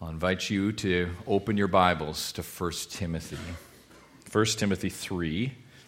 I'll invite you to open your Bibles to 1 Timothy. 1 Timothy 3.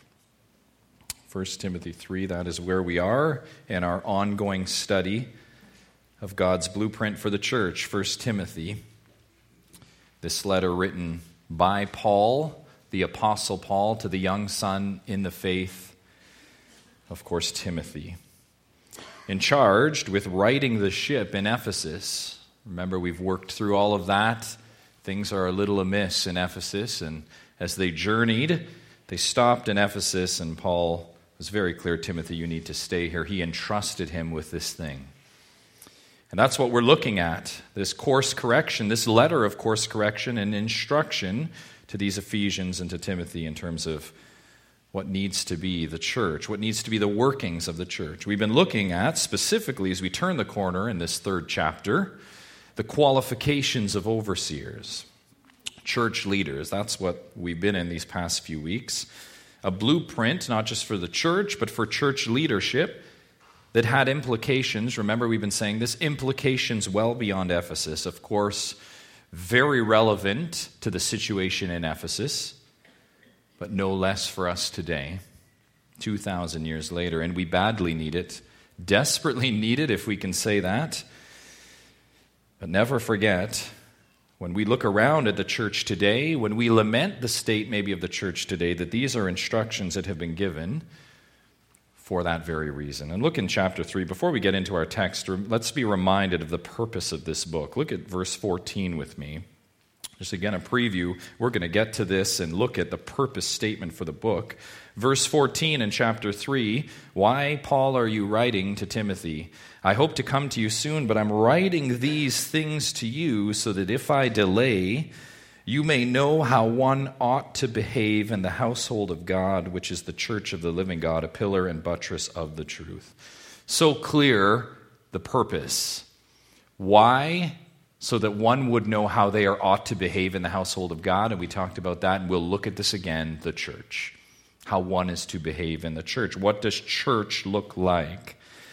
1 Timothy 3, that is where we are in our ongoing study of God's blueprint for the church. 1 Timothy, this letter written by Paul, the Apostle Paul, to the young son in the faith, of course, Timothy. And charged with righting the ship in Ephesus. Remember, we've worked through all of that. Things are a little amiss in Ephesus, and as they journeyed, they stopped in Ephesus, and Paul was very clear, Timothy, you need to stay here. He entrusted him with this thing. And that's what we're looking at, this course correction, this letter of course correction and instruction to these Ephesians and to Timothy in terms of what needs to be the church, what needs to be the workings of the church. We've been looking at, specifically as we turn the corner in this third chapter, the qualifications of overseers, church leaders. That's what we've been in these past few weeks. A blueprint, not just for the church, but for church leadership that had implications. Remember, we've been saying this, implications well beyond Ephesus. Of course, very relevant to the situation in Ephesus, but no less for us today, 2,000 years later. And we badly need it, desperately need it, if we can say that. But never forget, when we look around at the church today, when we lament the state maybe of the church today, that these are instructions that have been given for that very reason. And look in chapter 3. Before we get into our text, let's be reminded of the purpose of this book. Look at verse 14 with me. Just again, a preview. We're going to get to this and look at the purpose statement for the book. Verse 14 in chapter 3, why, Paul, are you writing to Timothy? I hope to come to you soon, but I'm writing these things to you so that if I delay, you may know how one ought to behave in the household of God, which is the church of the living God, a pillar and buttress of the truth. So clear, the purpose. Why? So that one would know how they ought to behave in the household of God, and we talked about that, and we'll look at this again, the church. How one is to behave in the church. What does church look like?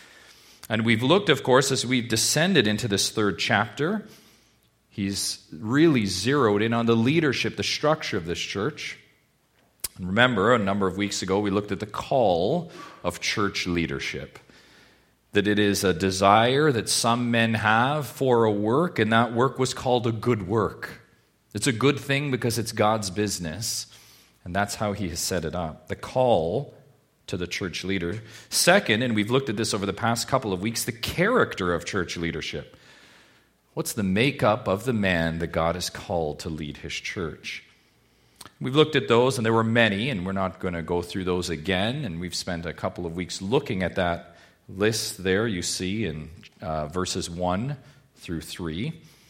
And we've looked, of course, as we've descended into this third chapter, he's really zeroed in on the leadership, the structure of this church. And remember, a number of weeks ago, we looked at the call of church leadership. That it is a desire that some men have for a work, and that work was called a good work. It's a good thing because it's God's business, and that's how he has set it up. The call to the church leader. Second, and we've looked at this over the past couple of weeks, the character of church leadership. What's the makeup of the man that God has called to lead his church? We've looked at those, and there were many, and we're not going to go through those again, and we've spent a couple of weeks looking at that list there you see in verses 1 through 3.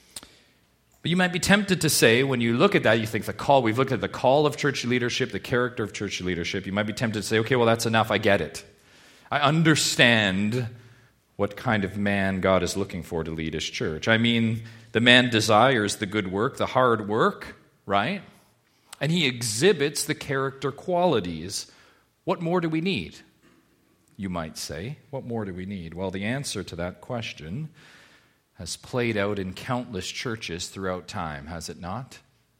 But you might be tempted to say, when you look at that, you think the call, we've looked at the call of church leadership, the character of church leadership. You might be tempted to say, okay, well, that's enough, I get it. I understand what kind of man God is looking for to lead his church. I mean, the man desires the good work, the hard work, right? And he exhibits the character qualities. What more do we need? You might say, what more do we need? Well, the answer to that question has played out in countless churches throughout time, has it not?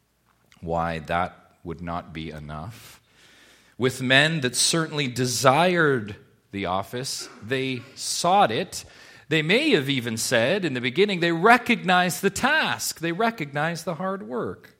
Why, that would not be enough. With men that certainly desired the office, they sought it. They may have even said in the beginning, they recognized the task. They recognized the hard work.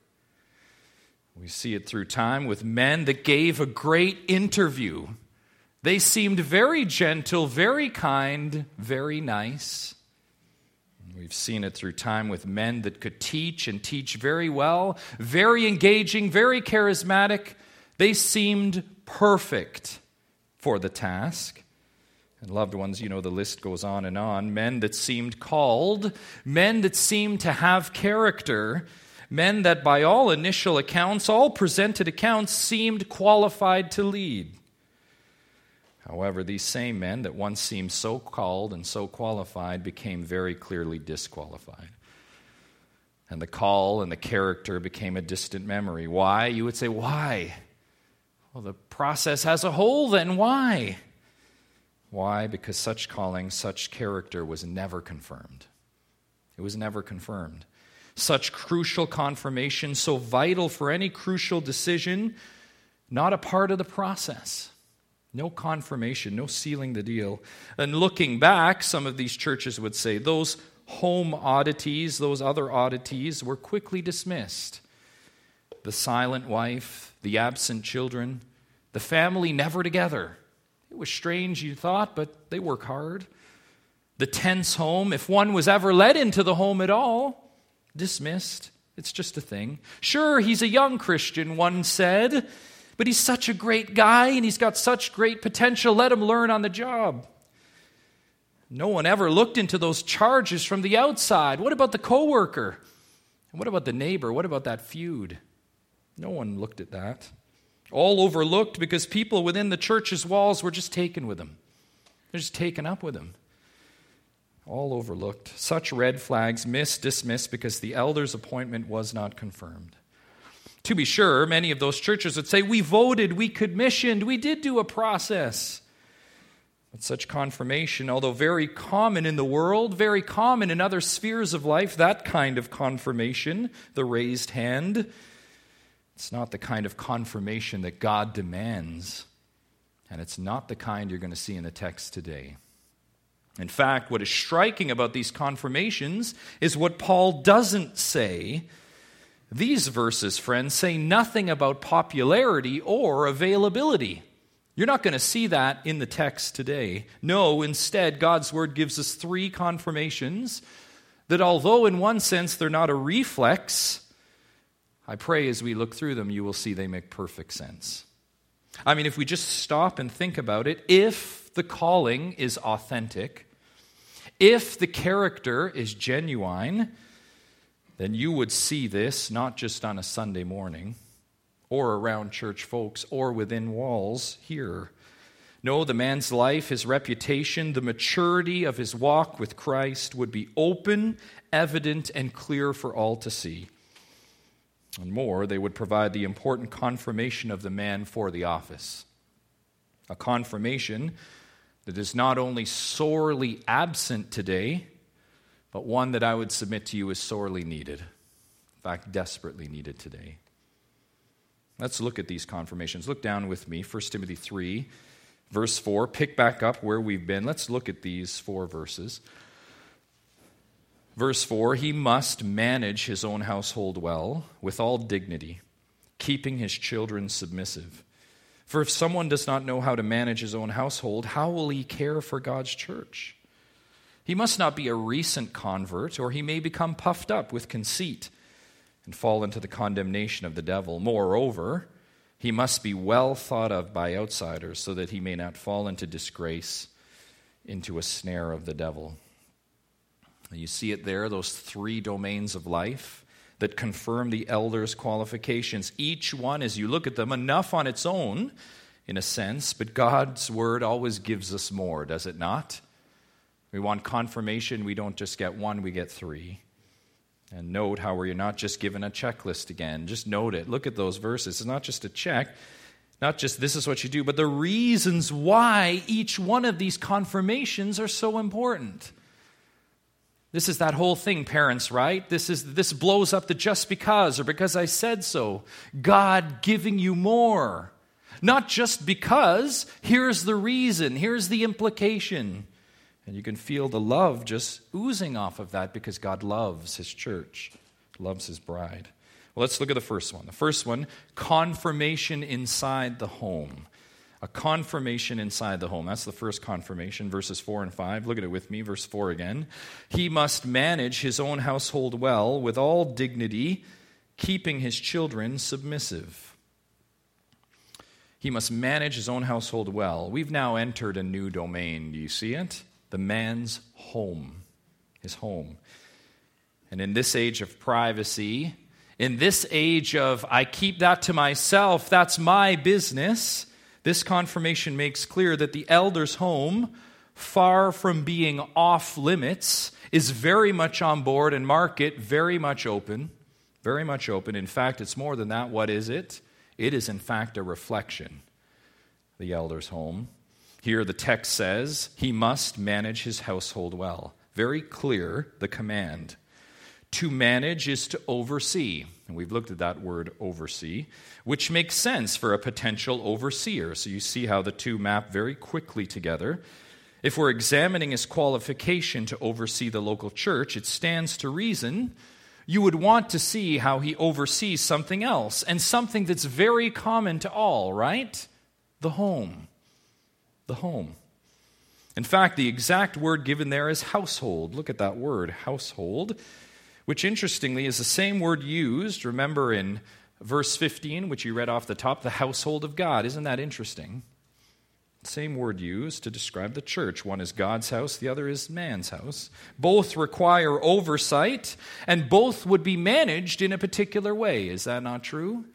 We see it through time with men that gave a great interview. They seemed very gentle, very kind, very nice. We've seen it through time with men that could teach and teach very well, very engaging, very charismatic. They seemed perfect for the task. And loved ones, you know, the list goes on and on. Men that seemed called, men that seemed to have character, men that by all initial accounts, all presented accounts, seemed qualified to lead. However, these same men that once seemed so called and so qualified became very clearly disqualified. And the call and the character became a distant memory. Why? You would say, why? Well, the process has a hole then. Why? Why? Because such calling, such character was never confirmed. It was never confirmed. Such crucial confirmation, so vital for any crucial decision, not a part of the process. No confirmation, no sealing the deal. And looking back, some of these churches would say those home oddities, those other oddities, were quickly dismissed. The silent wife, the absent children, the family never together. It was strange, you thought, but they work hard. The tense home, if one was ever let into the home at all, dismissed. It's just a thing. Sure, he's a young Christian, one said, but he's such a great guy and he's got such great potential. Let him learn on the job. No one ever looked into those charges from the outside. What about the coworker? What about the neighbor? What about that feud? No one looked at that. All overlooked because people within the church's walls were just taken with him. They're just taken up with him. All overlooked. Such red flags dismissed because the elder's appointment was not confirmed. To be sure, many of those churches would say, we voted, we commissioned, we did do a process. But such confirmation, although very common in the world, very common in other spheres of life, that kind of confirmation, the raised hand, it's not the kind of confirmation that God demands. And it's not the kind you're going to see in the text today. In fact, what is striking about these confirmations is what Paul doesn't say. These verses, friends, say nothing about popularity or availability. You're not going to see that in the text today. No, instead, God's word gives us three confirmations that although in one sense they're not a reflex, I pray as we look through them, you will see they make perfect sense. I mean, if we just stop and think about it, if the calling is authentic, if the character is genuine, then you would see this not just on a Sunday morning or around church folks or within walls here. No, the man's life, his reputation, the maturity of his walk with Christ would be open, evident, and clear for all to see. And more, they would provide the important confirmation of the man for the office. A confirmation that is not only sorely absent today, but one that I would submit to you is sorely needed. In fact, desperately needed today. Let's look at these confirmations. Look down with me, 1 Timothy 3, verse 4. Pick back up where we've been. Let's look at these 4 verses. Verse 4, he must manage his own household well, with all dignity, keeping his children submissive. For if someone does not know how to manage his own household, how will he care for God's church? He must not be a recent convert, or he may become puffed up with conceit and fall into the condemnation of the devil. Moreover, he must be well thought of by outsiders so that he may not fall into disgrace, into a snare of the devil. You see it there, those 3 domains of life that confirm the elder's qualifications. Each one, as you look at them, enough on its own, in a sense, but God's word always gives us more, does it not? We want confirmation, we don't just get 1, we get 3. And note how we're not just given a checklist again. Just note it. Look at those verses. It's not just a check, not just this is what you do, but the reasons why each one of these confirmations are so important. This is that whole thing, parents, right? This blows up the just because or because I said so. God giving you more. Not just because, here's the reason, here's the implication. And you can feel the love just oozing off of that because God loves his church, loves his bride. Well, let's look at the first one. The first one, confirmation inside the home. A confirmation inside the home. That's the first confirmation, verses 4 and 5. Look at it with me, verse 4 again. He must manage his own household well, with all dignity, keeping his children submissive. He must manage his own household well. We've now entered a new domain. Do you see it? The man's home, his home. And in this age of privacy, in this age of I keep that to myself, that's my business, this confirmation makes clear that the elder's home, far from being off limits, is very much on board and mark it very much open. Very much open. In fact, it's more than that. What is it? It is in fact a reflection, the elder's home. Here the text says he must manage his household well. Very clear, the command. To manage is to oversee. And we've looked at that word oversee, which makes sense for a potential overseer. So you see how the two map very quickly together. If we're examining his qualification to oversee the local church, it stands to reason you would want to see how he oversees something else, and something that's very common to all, right? The home. The home. In fact, the exact word given there is household. Look at that word, household, which interestingly is the same word used, remember in verse 15, which you read off the top, the household of God. Isn't that interesting? Same word used to describe the church. One is God's house, the other is man's house. Both require oversight, and both would be managed in a particular way. Is that not true?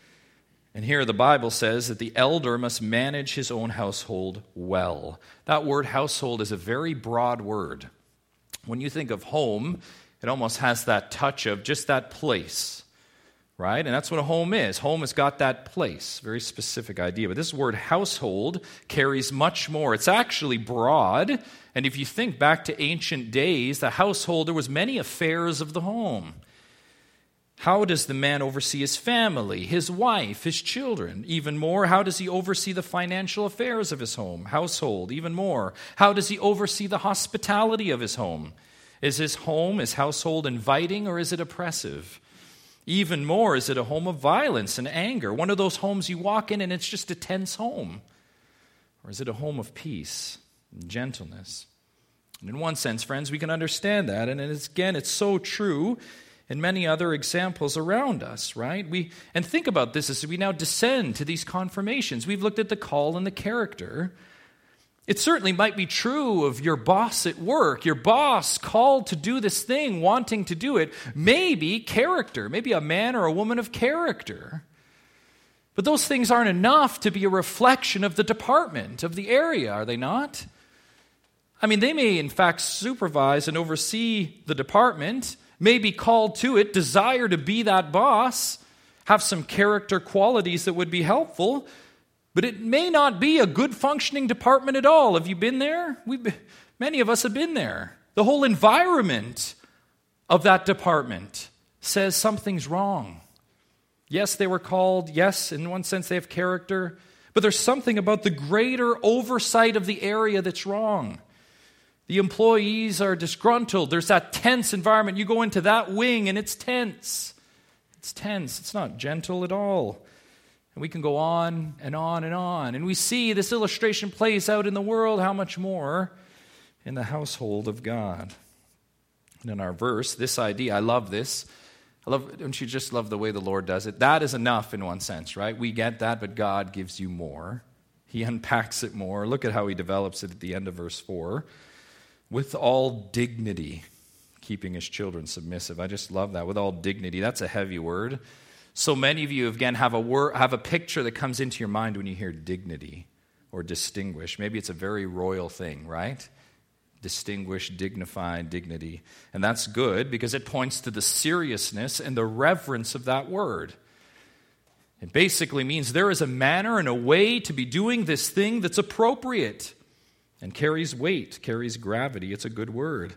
And here the Bible says that the elder must manage his own household well. That word household is a very broad word. When you think of home, it almost has that touch of just that place. Right? And that's what a home is. Home has got that place. Very specific idea. But this word household carries much more. It's actually broad. And if you think back to ancient days, the household, there was many affairs of the home. How does the man oversee his family, his wife, his children? Even more, how does he oversee the financial affairs of his household? Even more, how does he oversee the hospitality of his home? Is his home, his household inviting, or is it oppressive? Even more, is it a home of violence and anger? One of those homes you walk in and it's just a tense home? Or is it a home of peace and gentleness? And in one sense, friends, we can understand that. And it's so true in many other examples around us, right? And think about this as we now descend to these confirmations. We've looked at the call and the character. It certainly might be true of your boss at work. Your boss called to do this thing, wanting to do it. Maybe character, maybe a man or a woman of character. But those things aren't enough to be a reflection of the department, of the area, are they not? I mean, they may in fact supervise and oversee the department, may be called to it, desire to be that boss, have some character qualities that would be helpful, but it may not be a good functioning department at all. Have you been there? Many of us have been there. The whole environment of that department says something's wrong. Yes, they were called. Yes, in one sense they have character. But there's something about the greater oversight of the area that's wrong. The employees are disgruntled. There's that tense environment. You go into that wing and it's tense. It's tense. It's not gentle at all. And we can go on and on and on. And we see this illustration plays out in the world, how much more in the household of God. And in our verse, this idea, I love this. Don't you just love the way the Lord does it? That is enough in one sense, right? We get that, but God gives you more. He unpacks it more. Look at how he develops it at the end of verse 4. With all dignity, keeping his children submissive. I just love that. With all dignity. That's a heavy word. So many of you, again, have a picture that comes into your mind when you hear dignity or distinguished. Maybe it's a very royal thing, right? Distinguished, dignified, dignity. And that's good because it points to the seriousness and the reverence of that word. It basically means there is a manner and a way to be doing this thing that's appropriate and carries weight, carries gravity. It's a good word.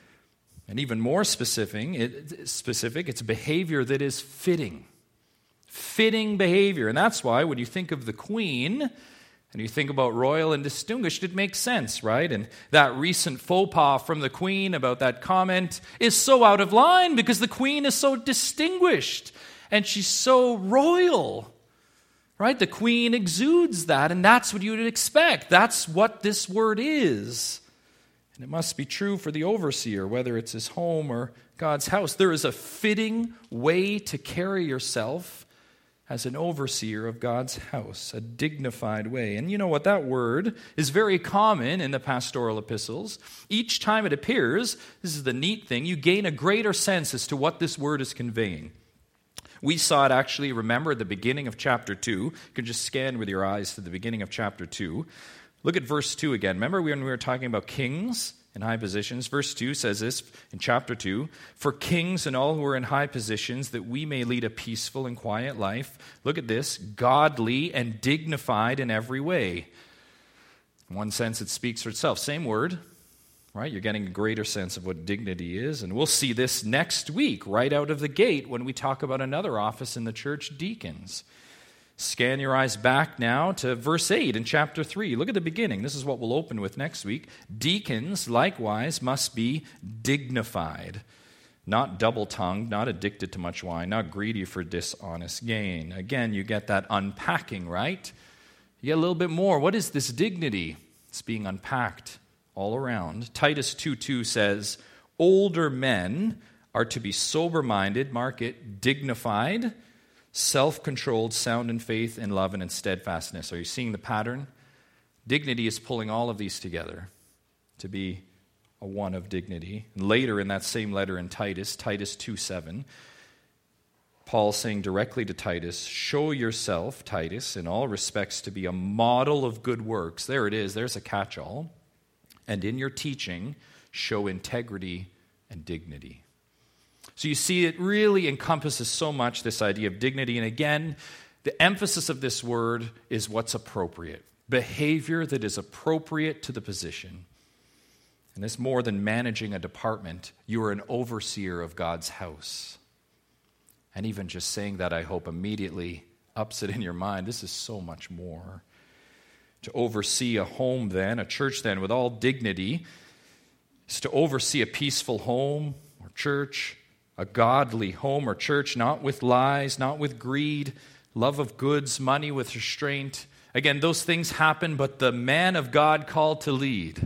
And even more specific, it's behavior that is fitting. Fitting behavior. And that's why when you think of the Queen and you think about royal and distinguished, it makes sense, right? And that recent faux pas from the Queen about that comment is so out of line because the Queen is so distinguished and she's so royal, right? The Queen exudes that, and that's what you would expect. That's what this word is. And it must be true for the overseer, whether it's his home or God's house. There is a fitting way to carry yourself as an overseer of God's house, a dignified way. And you know what? That word is very common in the pastoral epistles. Each time it appears, this is the neat thing, you gain a greater sense as to what this word is conveying. We saw it actually, remember, at the beginning of chapter 2. You can just scan with your eyes to the beginning of chapter 2. Look at verse 2 again. Remember when we were talking about kings in high positions? Verse 2 says this in chapter 2, "For kings and all who are in high positions, that we may lead a peaceful and quiet life." Look at this, "godly and dignified in every way." In one sense, it speaks for itself. Same word, right? You're getting a greater sense of what dignity is. And we'll see this next week, right out of the gate, when we talk about another office in the church, deacons. Scan your eyes back now to verse 8 in chapter 3. Look at the beginning. This is what we'll open with next week. Deacons, likewise, must be dignified, not double-tongued, not addicted to much wine, not greedy for dishonest gain. Again, you get that unpacking, right? You get a little bit more. What is this dignity? It's being unpacked all around. Titus 2:2 says, older men are to be sober-minded, mark it, dignified, self-controlled, sound in faith, in love, and in steadfastness. Are you seeing the pattern? Dignity is pulling all of these together to be a one of dignity. And later in that same letter in Titus 2:7, Paul's saying directly to Titus, show yourself, Titus, in all respects to be a model of good works. There it is. There's a catch-all. And in your teaching, show integrity and dignity. So you see, it really encompasses so much, this idea of dignity. And again, the emphasis of this word is what's appropriate. Behavior that is appropriate to the position. And this more than managing a department, you are an overseer of God's house. And even just saying that, I hope, immediately ups it in your mind. This is so much more. To oversee a home then, a church then, with all dignity, is to oversee a peaceful home or church, a godly home or church, not with lies, not with greed, love of goods, money with restraint. Again, those things happen, but the man of God called to lead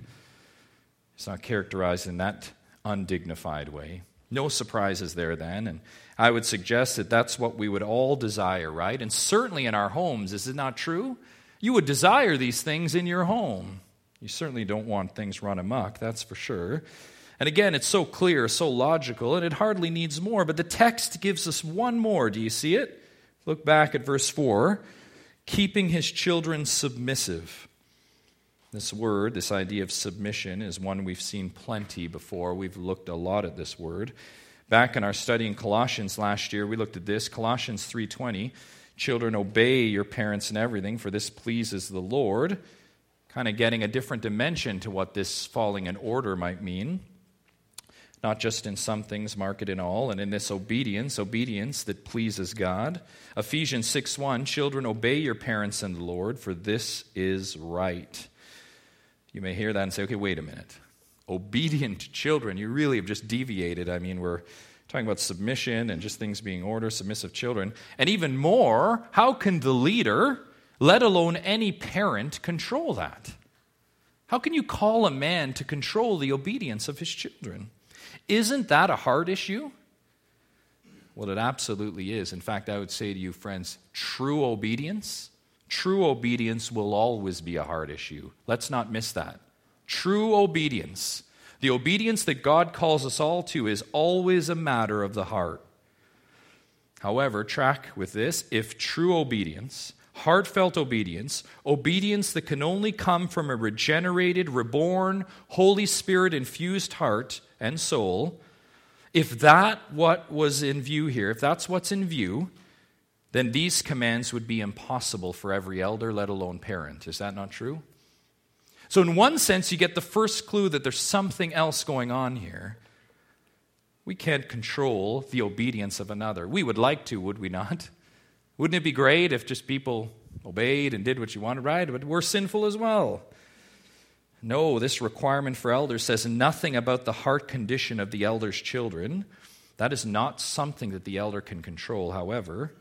is not characterized in that undignified way. No surprises there then, and I would suggest that that's what we would all desire, right? And certainly in our homes, is it not true? You would desire these things in your home. You certainly don't want things run amok, that's for sure. And again, it's so clear, so logical, and it hardly needs more. But the text gives us one more. Do you see it? Look back at verse 4. Keeping his children submissive. This word, this idea of submission, is one we've seen plenty before. We've looked a lot at this word. Back in our study in Colossians last year, we looked at this. Colossians 3:20. Children, obey your parents in everything, for this pleases the Lord. Kind of getting a different dimension to what this falling in order might mean. Not just in some things, mark it in all, and in this obedience that pleases God. Ephesians 6:1, children, obey your parents in the Lord, for this is right. You may hear that and say, okay, wait a minute. Obedient children, you really have just deviated. I mean, we're talking about submission and just things being order, submissive children. And even more, how can the leader, let alone any parent, control that? How can you call a man to control the obedience of his children? Isn't that a hard issue? Well, it absolutely is. In fact, I would say to you, friends, true obedience will always be a hard issue. Let's not miss that. True obedience, the obedience that God calls us all to, is always a matter of the heart. However, track with this, if true obedience, heartfelt obedience, obedience that can only come from a regenerated, reborn, Holy Spirit-infused heart and soul, if that's what was in view here, if that's what's in view, then these commands would be impossible for every elder, let alone parent. Is that not true? So in one sense, you get the first clue that there's something else going on here. We can't control the obedience of another. We would like to, would we not? Wouldn't it be great if just people obeyed and did what you wanted, right? But we're sinful as well. No, this requirement for elders says nothing about the heart condition of the elder's children. That is not something that the elder can control. However,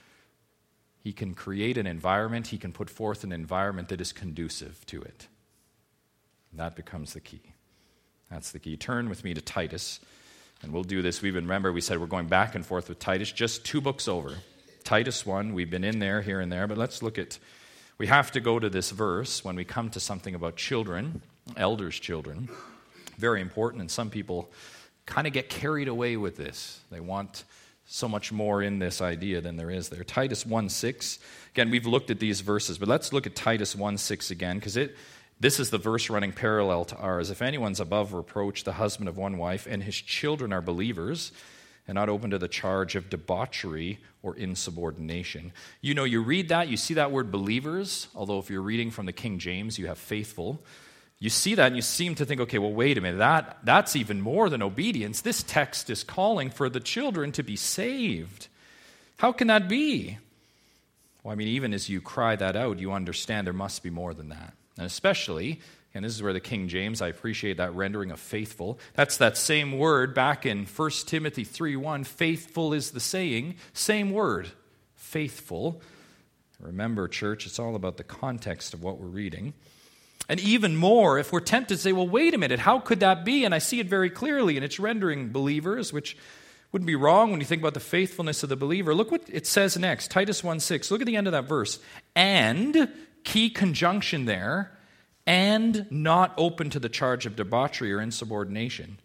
he can create an environment, he can put forth an environment that is conducive to it. And that becomes the key. That's the key. Turn with me to Titus, and we'll do this. Remember, we said we're going back and forth with Titus, just 2 books over. Titus 1, we've been in there, here and there, but let's look at, we have to go to this verse when we come to something about children, elders' children. Very important, and some people kind of get carried away with this. They want so much more in this idea than there is there. Titus 1:6. Again, we've looked at these verses, but let's look at Titus 1:6 again, because this is the verse running parallel to ours. If anyone's above reproach, the husband of one wife, and his children are believers, and not open to the charge of debauchery or insubordination. You know, you read that, you see that word believers, although if you're reading from the King James, you have faithful. you see that and you seem to think, okay, well, wait a minute, that's even more than obedience. This text is calling for the children to be saved. How can that be? Well, I mean, even as you cry that out, you understand there must be more than that. And especially, and this is where the King James, I appreciate that rendering of faithful. That's that same word back in 1 Timothy 3:1. Faithful is the saying. Same word, faithful. Remember, church, it's all about the context of what we're reading. And even more, if we're tempted to say, well, wait a minute, how could that be? And I see it very clearly, and it's rendering believers, which wouldn't be wrong when you think about the faithfulness of the believer. Look what it says next, Titus 1:6. Look at the end of that verse. And, key conjunction there, and not open to the charge of debauchery or insubordination.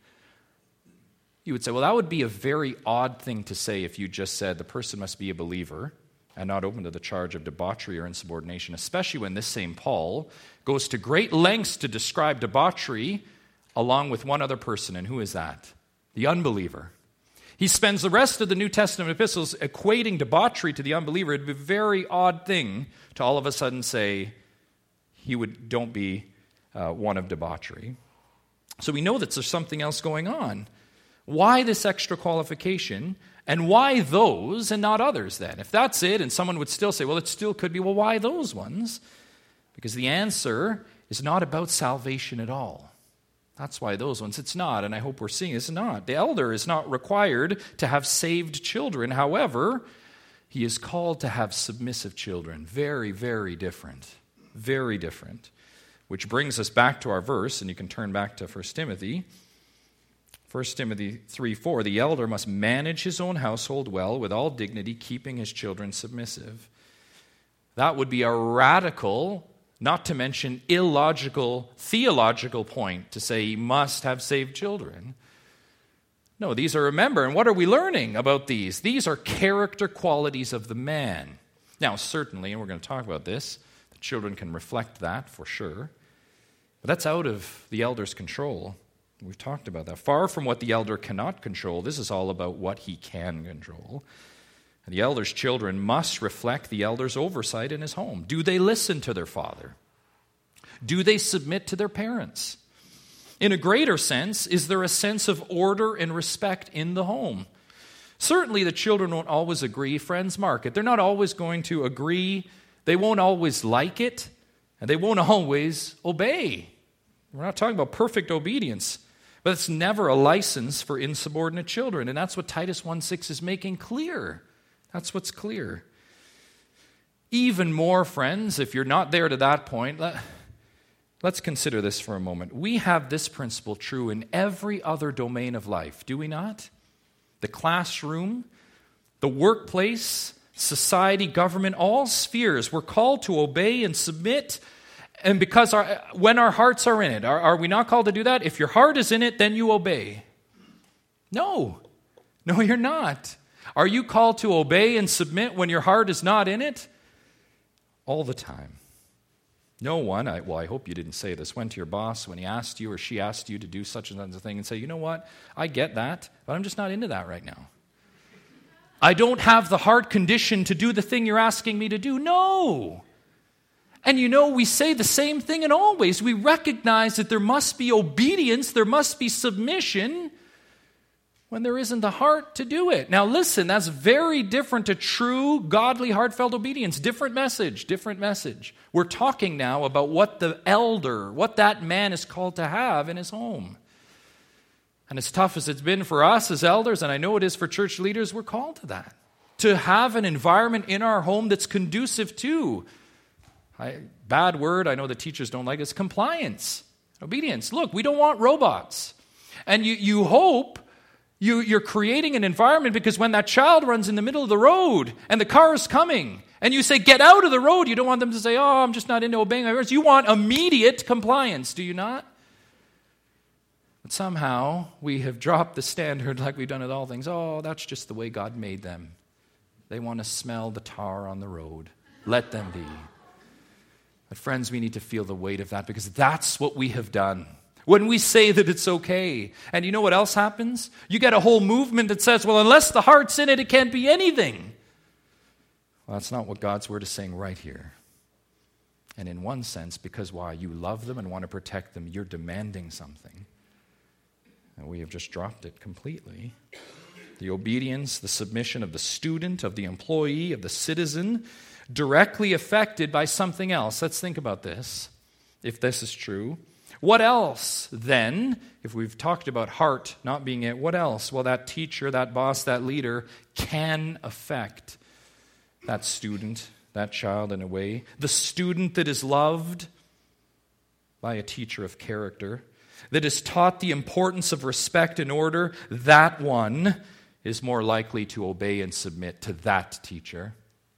You would say, well, that would be a very odd thing to say if you just said the person must be a believer and not open to the charge of debauchery or insubordination, especially when this same Paul goes to great lengths to describe debauchery along with one other person, and who is that? The unbeliever. He spends the rest of the New Testament epistles equating debauchery to the unbeliever. It would be a very odd thing to all of a sudden say, don't be one of debauchery. So we know that there's something else going on. Why this extra qualification? And why those and not others then? If that's it, and someone would still say, well, it still could be, well, why those ones? Because the answer is not about salvation at all. That's why those ones, it's not, and I hope we're seeing it's not. The elder is not required to have saved children. However, he is called to have submissive children. Very, very different. Very different. Which brings us back to our verse, and you can turn back to 1 Timothy. 1 Timothy 3:4, the elder must manage his own household well with all dignity, keeping his children submissive. That would be a radical, not to mention illogical, theological point to say he must have saved children. No, these are, remember, and what are we learning about these? These are character qualities of the man. Now, certainly, and we're going to talk about this, the children can reflect that for sure, but that's out of the elder's control. We've talked about that. Far from what the elder cannot control, this is all about what he can control. And the elder's children must reflect the elder's oversight in his home. Do they listen to their father? Do they submit to their parents? In a greater sense, is there a sense of order and respect in the home? Certainly the children won't always agree. Friends, mark it. They're not always going to agree. They won't always like it. And they won't always obey. We're not talking about perfect obedience. But it's never a license for insubordinate children. And that's what Titus 1:6 is making clear. That's what's clear. Even more, friends, if you're not there to that point, let's consider this for a moment. We have this principle true in every other domain of life, do we not? The classroom, the workplace, society, government, all spheres. We're called to obey and submit. And because when our hearts are in it, are we not called to do that? If your heart is in it, then you obey. No, you're not. Are you called to obey and submit when your heart is not in it? All the time. No one, I hope you didn't say this, went to your boss when he asked you or she asked you to do such and such a thing and say, you know what, I get that, but I'm just not into that right now. I don't have the heart condition to do the thing you're asking me to do. No. And we say the same thing in all ways. We recognize that there must be obedience, there must be submission when there isn't the heart to do it. Now listen, that's very different to true, godly, heartfelt obedience. Different message. We're talking now about what the elder, what that man is called to have in his home. And as tough as it's been for us as elders, and I know it is for church leaders, we're called to that. To have an environment in our home that's conducive to bad word, I know the teachers don't like it. It's compliance, obedience. Look, we don't want robots. And you hope you're creating an environment because when that child runs in the middle of the road and the car is coming and you say, get out of the road, you don't want them to say, oh, I'm just not into obeying my parents. You want immediate compliance, do you not? But somehow we have dropped the standard like we've done with all things. Oh, that's just the way God made them. They want to smell the tar on the road. Let them be. But friends, we need to feel the weight of that because that's what we have done. When we say that it's okay. And you know what else happens? You get a whole movement that says, well, unless the heart's in it, it can't be anything. Well, that's not what God's word is saying right here. And in one sense, because why? You love them and want to protect them, you're demanding something. And we have just dropped it completely. The obedience, the submission of the student, of the employee, of the citizen, directly affected by something else. Let's think about this, if this is true. What else, then, if we've talked about heart not being it, what else? Well, that teacher, that boss, that leader can affect that student, that child in a way. The student that is loved by a teacher of character, that is taught the importance of respect and order, that one is more likely to obey and submit to that teacher.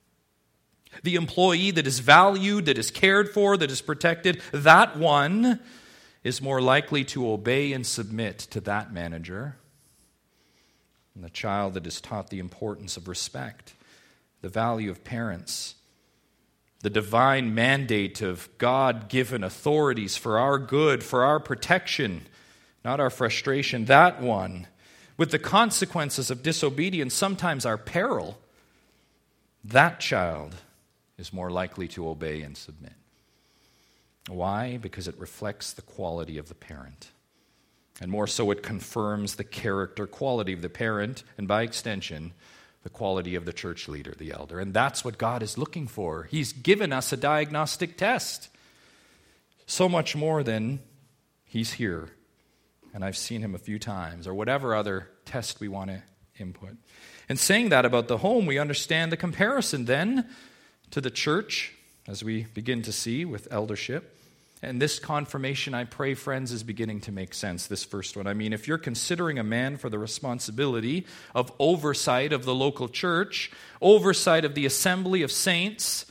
The employee that is valued, that is cared for, that is protected, that one is more likely to obey and submit to that manager. And the child that is taught the importance of respect, the value of parents, the divine mandate of God-given authorities for our good, for our protection, not our frustration, that one, with the consequences of disobedience, sometimes our peril, that child is more likely to obey and submit. Why? Because it reflects the quality of the parent. And more so, it confirms the character quality of the parent, and by extension, the quality of the church leader, the elder. And that's what God is looking for. He's given us a diagnostic test. So much more than he's here, and I've seen him a few times, or whatever other test we want to input. And saying that about the home, we understand the comparison then to the church, as we begin to see with eldership. And this confirmation, I pray, friends, is beginning to make sense, this first one. I mean, if you're considering a man for the responsibility of oversight of the local church, oversight of the assembly of saints,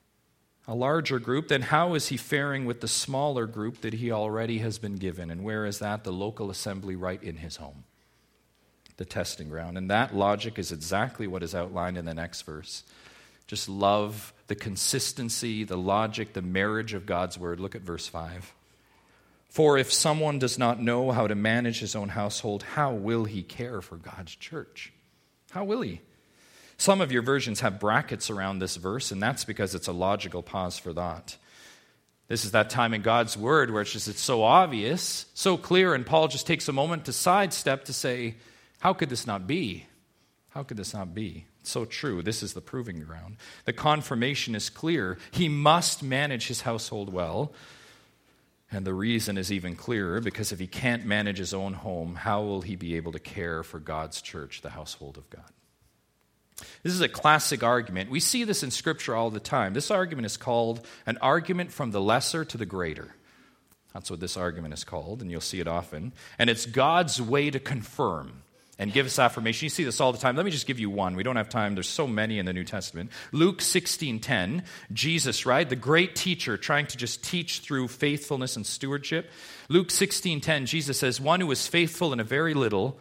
a larger group, then how is he faring with the smaller group that he already has been given? And where is that? The local assembly right in his home, the testing ground. And that logic is exactly what is outlined in the next verse. Just love the consistency, the logic, the marriage of God's word. Look at verse 5. For if someone does not know how to manage his own household, how will he care for God's church? How will he? Some of your versions have brackets around this verse, and that's because it's a logical pause for thought. This is that time in God's word where it's so obvious, so clear, and Paul just takes a moment to sidestep to say, how could this not be? How could this not be? It's so true. This is the proving ground. The confirmation is clear. He must manage his household well. And the reason is even clearer, because if he can't manage his own home, how will he be able to care for God's church, the household of God? This is a classic argument. We see this in Scripture all the time. This argument is called an argument from the lesser to the greater. That's what this argument is called, and you'll see it often. And it's God's way to confirm and give us affirmation. You see this all the time. Let me just give you one. We don't have time. There's so many in the New Testament. Luke 16:10, Jesus, right? The great teacher trying to just teach through faithfulness and stewardship. Luke 16:10, Jesus says, one who is faithful in a very little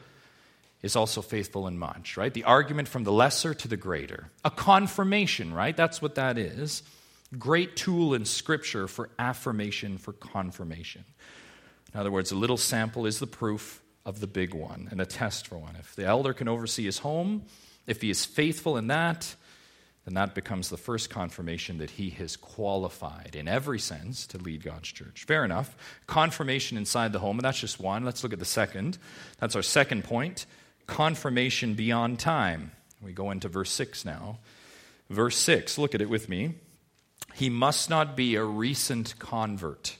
is also faithful in much, right? The argument from the lesser to the greater. A confirmation, right? That's what that is. Great tool in Scripture for affirmation, for confirmation. In other words, a little sample is the proof of the big one and a test for one. If the elder can oversee his home, if he is faithful in that, then that becomes the first confirmation that he is qualified in every sense to lead God's church. Fair enough. Confirmation inside the home, and that's just one. Let's look at the second. That's our second point. Confirmation beyond time. We go into verse 6 now. Verse 6, look at it with me. He must not be a recent convert.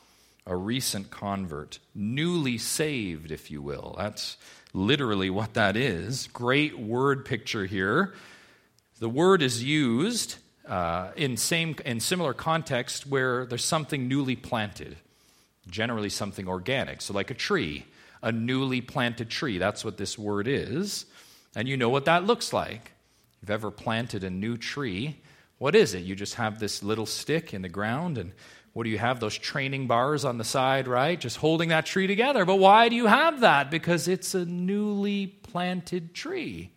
A recent convert. Newly saved, if you will. That's literally what that is. Great word picture here. The word is used in similar context where there's something newly planted. Generally something organic. So like a tree. A newly planted tree. That's what this word is. And you know what that looks like. If you've ever planted a new tree, what is it? You just have this little stick in the ground, and what do you have? Those training bars on the side, right? Just holding that tree together. But why do you have that? Because it's a newly planted tree.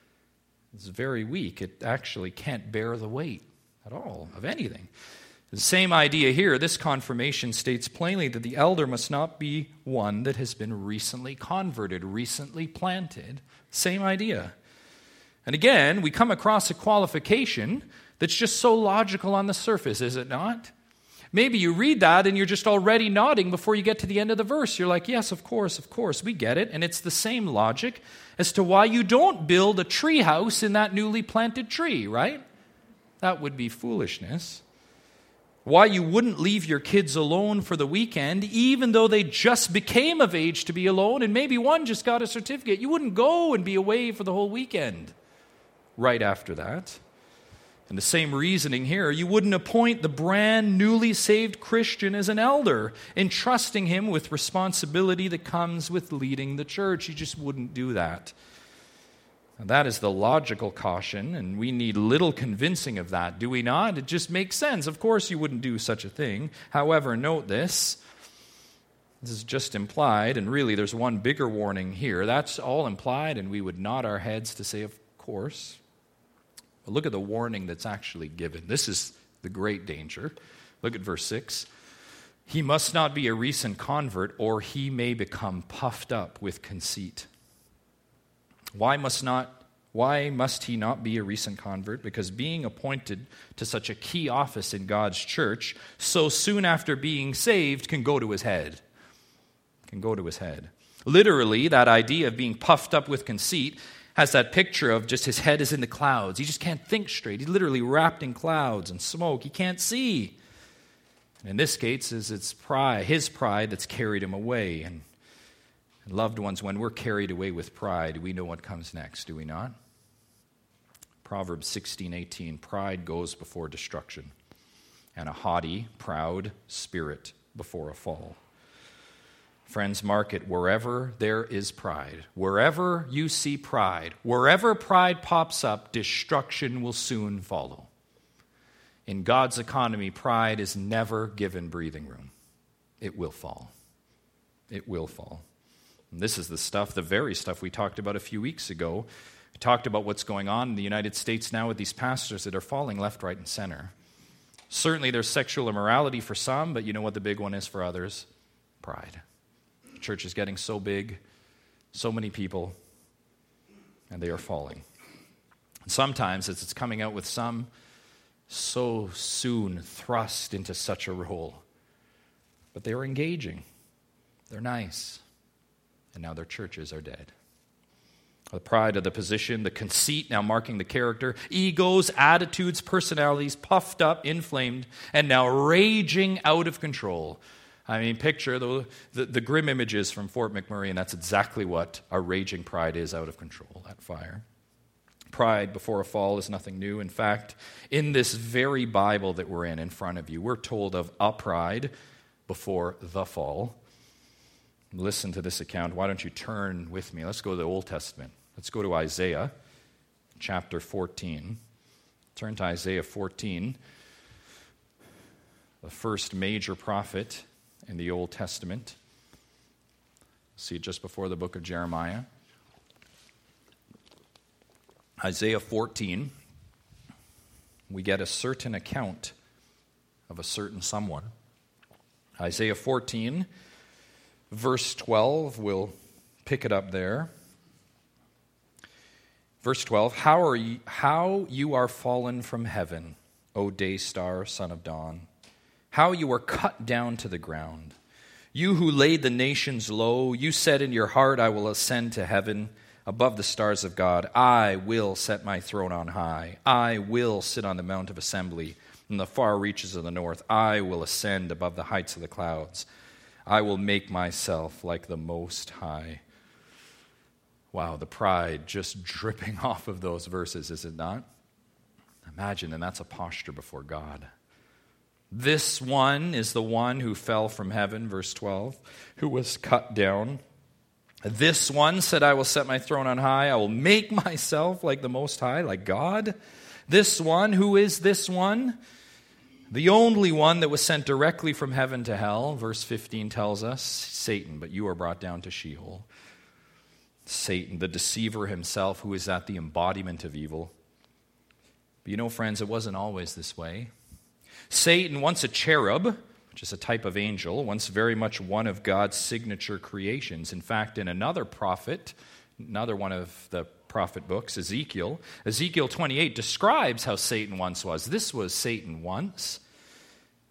It's very weak. It actually can't bear the weight at all of anything. The same idea here. This confirmation states plainly that the elder must not be one that has been recently converted, recently planted. Same idea. And again, we come across a qualification that's just so logical on the surface, is it not? Maybe you read that and you're just already nodding before you get to the end of the verse. You're like, yes, of course, we get it. And it's the same logic as to why you don't build a tree house in that newly planted tree, right? That would be foolishness. Why you wouldn't leave your kids alone for the weekend, even though they just became of age to be alone, and maybe one just got a certificate. You wouldn't go and be away for the whole weekend right after that. And the same reasoning here, you wouldn't appoint the brand newly saved Christian as an elder, entrusting him with responsibility that comes with leading the church. You just wouldn't do that. And that is the logical caution, and we need little convincing of that, do we not? It just makes sense. Of course you wouldn't do such a thing. However, note this. This is just implied, and really there's one bigger warning here. That's all implied, and we would nod our heads to say, of course. But look at the warning that's actually given. This is the great danger. Look at verse 6. He must not be a recent convert, or he may become puffed up with conceit. Why must he not be a recent convert? Because being appointed to such a key office in God's church so soon after being saved can go to his head. Literally, that idea of being puffed up with conceit has that picture of just his head is in the clouds. He just can't think straight. He's literally wrapped in clouds and smoke. He can't see. And in this case, it's pride, his pride that's carried him away. And loved ones, when we're carried away with pride, we know what comes next, do we not? Proverbs 16:18, pride goes before destruction, and a haughty, proud spirit before a fall. Friends, mark it, wherever there is pride, wherever you see pride, wherever pride pops up, destruction will soon follow. In God's economy, pride is never given breathing room. It will fall. It will fall. And this is the very stuff we talked about a few weeks ago. We talked about what's going on in the United States now with these pastors that are falling left, right, and center. Certainly there's sexual immorality for some, but you know what the big one is for others? Pride. The church is getting so big, so many people, and they are falling. And sometimes as it's coming out with some, so soon thrust into such a role. But they are engaging. They're nice. And now their churches are dead. The pride of the position, the conceit now marking the character, egos, attitudes, personalities, puffed up, inflamed, and now raging out of control. I mean, picture the grim images from Fort McMurray, and that's exactly what a raging pride is, out of control, that fire. Pride before a fall is nothing new. In fact, in this very Bible that we're in front of you, we're told of a pride before the fall. Listen to this account. Why don't you turn with me? Let's go to the Old Testament. Let's go to Isaiah chapter 14. Turn to Isaiah 14, the first major prophet in the Old Testament. See it just before the book of Jeremiah. Isaiah 14, we get a certain account of a certain someone. Isaiah 14, verse 12, we'll pick it up there. Verse 12, how you are fallen from heaven, O day star, son of dawn. How you are cut down to the ground. You who laid the nations low, you said in your heart, I will ascend to heaven above the stars of God. I will set my throne on high. I will sit on the mount of assembly in the far reaches of the north. I will ascend above the heights of the clouds. I will make myself like the Most High. Wow, the pride just dripping off of those verses, is it not? Imagine, and that's a posture before God. This one is the one who fell from heaven, verse 12, who was cut down. This one said, I will set my throne on high. I will make myself like the Most High, like God. This one, who is this one? The only one that was sent directly from heaven to hell, verse 15 tells us, Satan, but you are brought down to Sheol. Satan, the deceiver himself, who is at the embodiment of evil. But you know, friends, it wasn't always this way. Satan, once a cherub, which is a type of angel, once very much one of God's signature creations. In fact, in another prophet, another one of the prophet books, Ezekiel 28 describes how Satan once was. This was Satan once.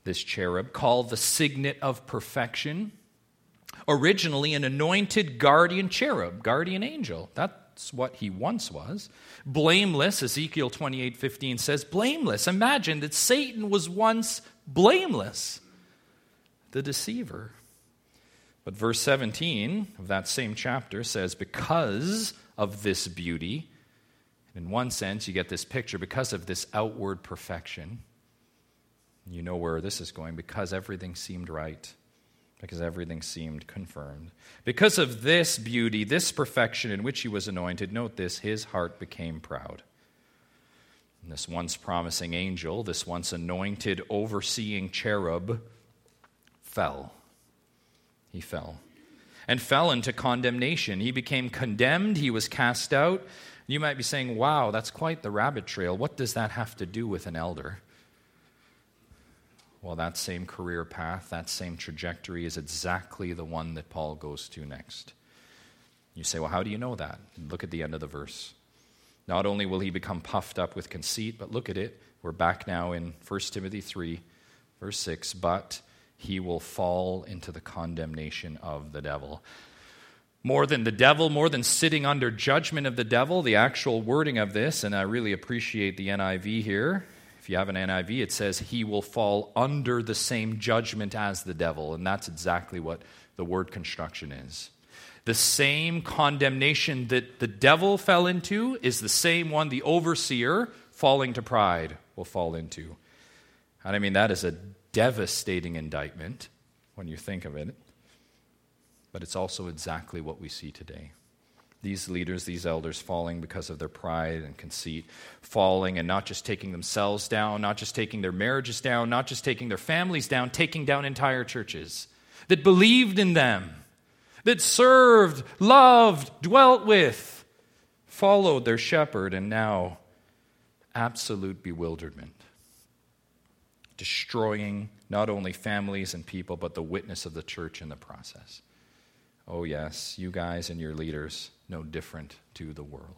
this cherub, called the signet of perfection. Originally an anointed guardian cherub, guardian angel. That's what he once was. Blameless, Ezekiel 28:15 says, blameless. Imagine that Satan was once blameless, the deceiver. But verse 17 of that same chapter says, because of this beauty, in one sense you get this picture, because of this outward perfection, you know where this is going, because everything seemed right. Because everything seemed confirmed. Because of this beauty, this perfection in which he was anointed, note this, his heart became proud. And this once promising angel, this once anointed overseeing cherub, fell. He fell. And fell into condemnation. He became condemned. He was cast out. You might be saying, wow, that's quite the rabbit trail. What does that have to do with an elder? Well, that same career path, that same trajectory is exactly the one that Paul goes to next. You say, well, how do you know that? Look at the end of the verse. Not only will he become puffed up with conceit, but look at it. We're back now in 1 Timothy 3, verse 6. But he will fall into the condemnation of the devil. More than the devil, more than sitting under judgment of the devil, the actual wording of this, and I really appreciate the NIV here. If you have an NIV, it says he will fall under the same judgment as the devil, and that's exactly what the word construction is. The same condemnation that the devil fell into is the same one the overseer, falling to pride, will fall into. And I mean, that is a devastating indictment when you think of it, but it's also exactly what we see today. These leaders, these elders, falling because of their pride and conceit, falling and not just taking themselves down, not just taking their marriages down, not just taking their families down, taking down entire churches that believed in them, that served, loved, dwelt with, followed their shepherd, and now absolute bewilderment, destroying not only families and people, but the witness of the church in the process. Oh yes, you guys and your leaders, no different to the world.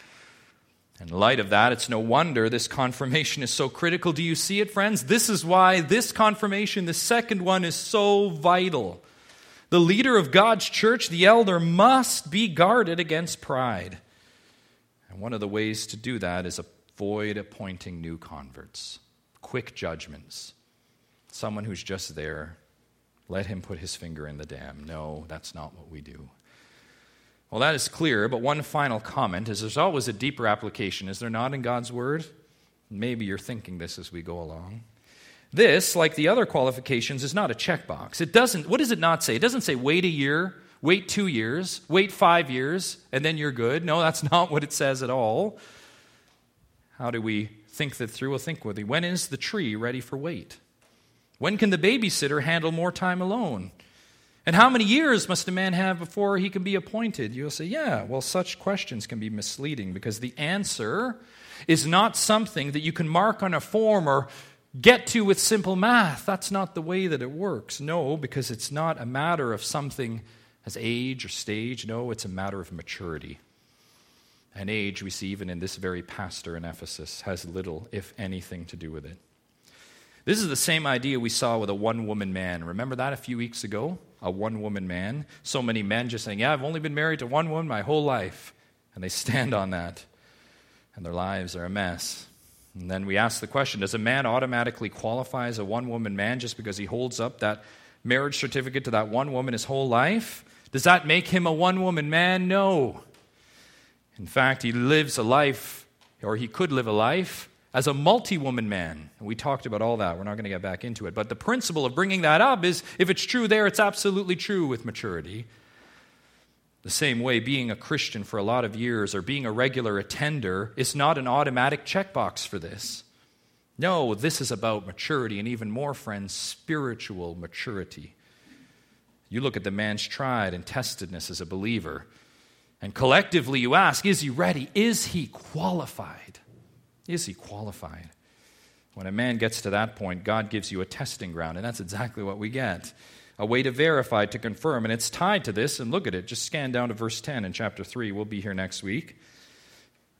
In light of that, it's no wonder this confirmation is so critical. Do you see it, friends? This is why this confirmation, the second one, is so vital. The leader of God's church, the elder, must be guarded against pride. And one of the ways to do that is avoid appointing new converts, quick judgments, someone who's just there. Let him put his finger in the dam. No, that's not what we do. Well, that is clear, but one final comment is there's always a deeper application, is there not, in God's Word? Maybe you're thinking this as we go along. This, like the other qualifications, is not a checkbox. It doesn't, what does it not say? It doesn't say wait a year, wait 2 years, wait 5 years, and then you're good. No, that's not what it says at all. How do we think that through? Well, think with me. When is the tree ready for wait? When can the babysitter handle more time alone? And how many years must a man have before he can be appointed? You'll say, yeah, well, such questions can be misleading because the answer is not something that you can mark on a form or get to with simple math. That's not the way that it works. No, because it's not a matter of something as age or stage. No, it's a matter of maturity. And age, we see even in this very pastor in Ephesus, has little, if anything, to do with it. This is the same idea we saw with a one-woman man. Remember that a few weeks ago? A one-woman man. So many men just saying, yeah, I've only been married to one woman my whole life. And they stand on that. And their lives are a mess. And then we ask the question, does a man automatically qualify as a one-woman man just because he holds up that marriage certificate to that one woman his whole life? Does that make him a one-woman man? No. In fact, he lives a life, or he could live a life, as a multi-woman man. And we talked about all that. We're not going to get back into it. But the principle of bringing that up is, if it's true there, it's absolutely true with maturity. The same way, being a Christian for a lot of years or being a regular attender is not an automatic checkbox for this. No, this is about maturity, and even more, friends, spiritual maturity. You look at the man's tried and testedness as a believer, and collectively you ask, is he ready? Is he qualified? Is he qualified? When a man gets to that point, God gives you a testing ground, and that's exactly what we get. A way to verify, to confirm, and it's tied to this, and look at it. Just scan down to verse 10 in chapter 3. We'll be here next week.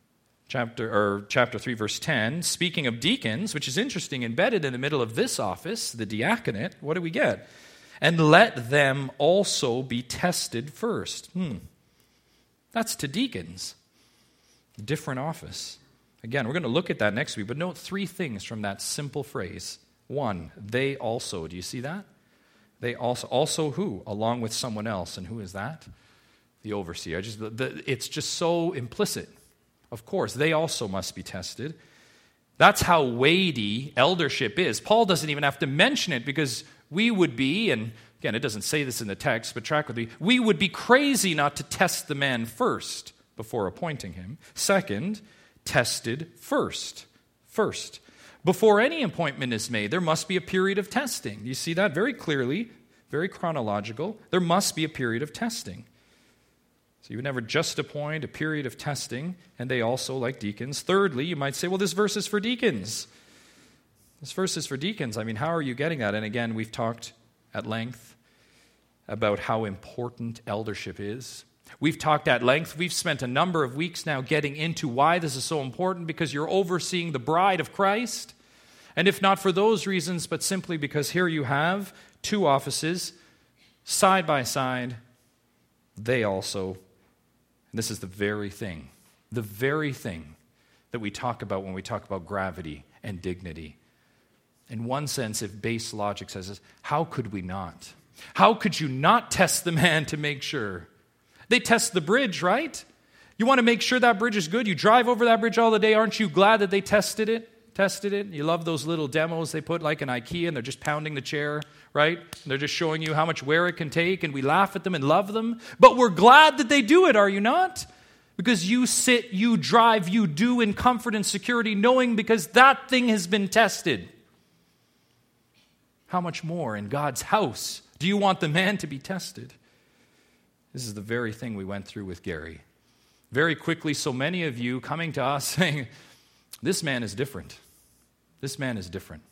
chapter 3, verse 10, speaking of deacons, which is interesting, embedded in the middle of this office, the diaconate, what do we get? And let them also be tested first. That's to deacons. Different office. Again, we're going to look at that next week, but note three things from that simple phrase. One, they also. Do you see that? They also. Also who? Along with someone else. And who is that? The overseer. It's just so implicit. Of course, they also must be tested. That's how weighty eldership is. Paul doesn't even have to mention it because we would be, and again, it doesn't say this in the text, but track with me, we would be crazy not to test the man first before appointing him. Second, tested first. First. Before any appointment is made, there must be a period of testing. You see that very clearly, very chronological. There must be a period of testing. So you would never just appoint, a period of testing, and they also, like deacons. Thirdly, you might say, well, this verse is for deacons. This verse is for deacons. I mean, how are you getting that? And again, we've talked at length about how important eldership is. We've talked at length. We've spent a number of weeks now getting into why this is so important, because you're overseeing the bride of Christ. And if not for those reasons, but simply because here you have two offices, side by side, they also. And this is the very thing that we talk about when we talk about gravity and dignity. In one sense, if base logic says this, how could we not? How could you not test the man to make sure? They test the bridge, right? You want to make sure that bridge is good. You drive over that bridge all the day. Aren't you glad that they tested it? You love those little demos they put like in IKEA, and they're just pounding the chair, right? And they're just showing you how much wear it can take, and we laugh at them and love them. But we're glad that they do it, are you not? Because you sit, you drive, you do in comfort and security, knowing because that thing has been tested. How much more in God's house do you want the man to be tested? This is the very thing we went through with Gary. Very quickly, so many of you coming to us saying, this man is different. This man is different.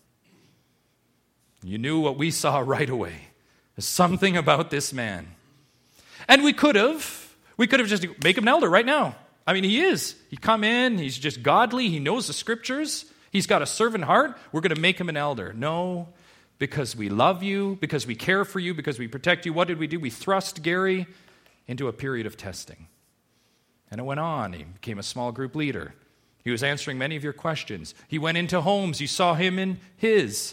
You knew what we saw right away. There's something about this man. And we could have just make him an elder right now. I mean, he is. He come in, he's just godly, he knows the scriptures, he's got a servant heart, we're going to make him an elder. No, because we love you, because we care for you, because we protect you. What did we do? We thrust Gary into a period of testing. And it went on. He became a small group leader. He was answering many of your questions. He went into homes. You saw him in his.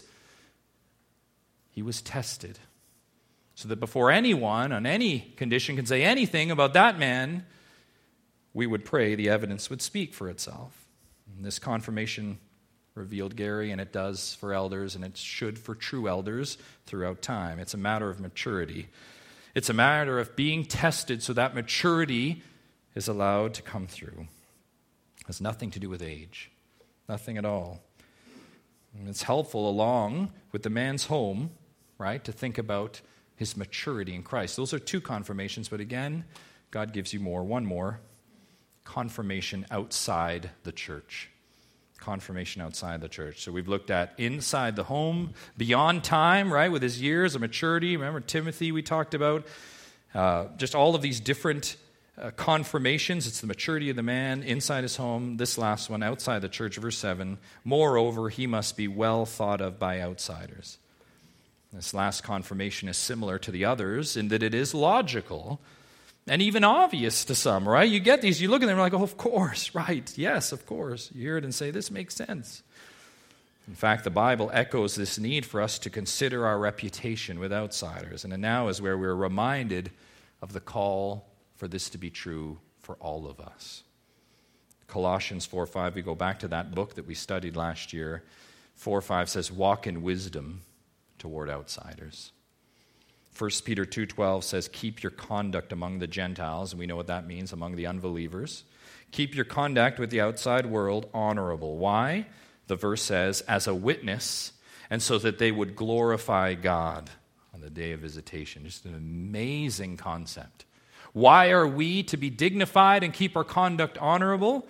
He was tested. So that before anyone on any condition can say anything about that man, we would pray the evidence would speak for itself. And this confirmation revealed Gary, and it does for elders, and it should for true elders throughout time. It's a matter of maturity. It's a matter of being tested so that maturity is allowed to come through. It has nothing to do with age. Nothing at all. And it's helpful along with the man's home, right, to think about his maturity in Christ. Those are two confirmations, but again, God gives you more. One more. Confirmation outside the church. Confirmation outside the church. So we've looked at inside the home, beyond time, right, with his years of maturity. Remember Timothy we talked about. Just all of these different confirmations. It's the maturity of the man inside his home. This last one, outside the church, verse 7. Moreover, he must be well thought of by outsiders. This last confirmation is similar to the others in that it is logical and even obvious to some, right? You get these, you look at them, you're like, oh, of course, right, yes, of course. You hear it and say, this makes sense. In fact, the Bible echoes this need for us to consider our reputation with outsiders. And now is where we're reminded of the call for this to be true for all of us. Colossians 4:5, we go back to that book that we studied last year. 4:5 says, walk in wisdom toward outsiders. 1 Peter 2:12 says, keep your conduct among the Gentiles, and we know what that means, among the unbelievers. Keep your conduct with the outside world honorable. Why? The verse says, as a witness, and so that they would glorify God on the day of visitation. Just an amazing concept. Why are we to be dignified and keep our conduct honorable?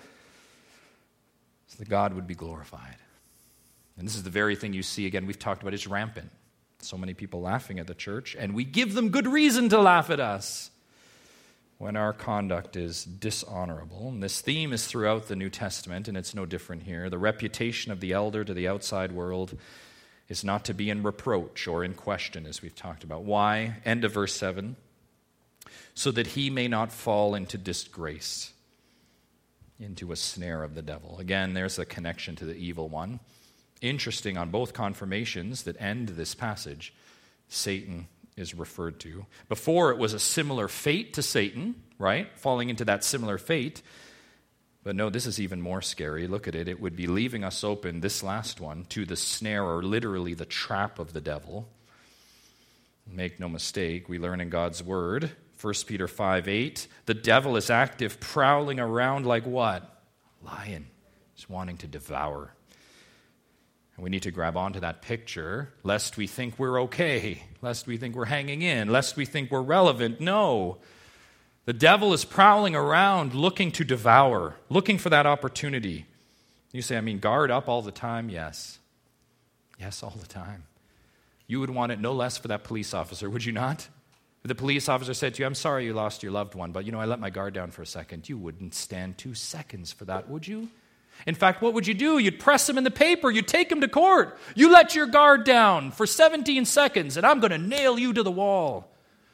So that God would be glorified. And this is the very thing you see, again, we've talked about, it's rampant. So many people laughing at the church, and we give them good reason to laugh at us. when our conduct is dishonorable. And this theme is throughout the New Testament, and it's no different here. The reputation of the elder to the outside world is not to be in reproach or in question, as we've talked about. Why? End of verse 7. So that he may not fall into disgrace, into a snare of the devil. Again, there's a connection to the evil one. Interesting, on both confirmations that end this passage, Satan is referred to. Before, it was a similar fate to Satan, right? Falling into that similar fate. But no, this is even more scary. Look at it. It would be leaving us open, this last one, to the snare, or literally the trap of the devil. Make no mistake, we learn in God's word, 1 Peter 5:8, the devil is active, prowling around like what? Lion. He's wanting to devour. And we need to grab onto that picture, lest we think we're okay, lest we think we're hanging in, lest we think we're relevant. No. The devil is prowling around looking to devour, looking for that opportunity. You say, guard up all the time? Yes. Yes, all the time. You would want it no less for that police officer, would you not? If the police officer said to you, I'm sorry you lost your loved one, but I let my guard down for a second. You wouldn't stand 2 seconds for that, would you? In fact, what would you do? You'd press him in the paper. You'd take him to court. You let your guard down for 17 seconds, and I'm going to nail you to the wall.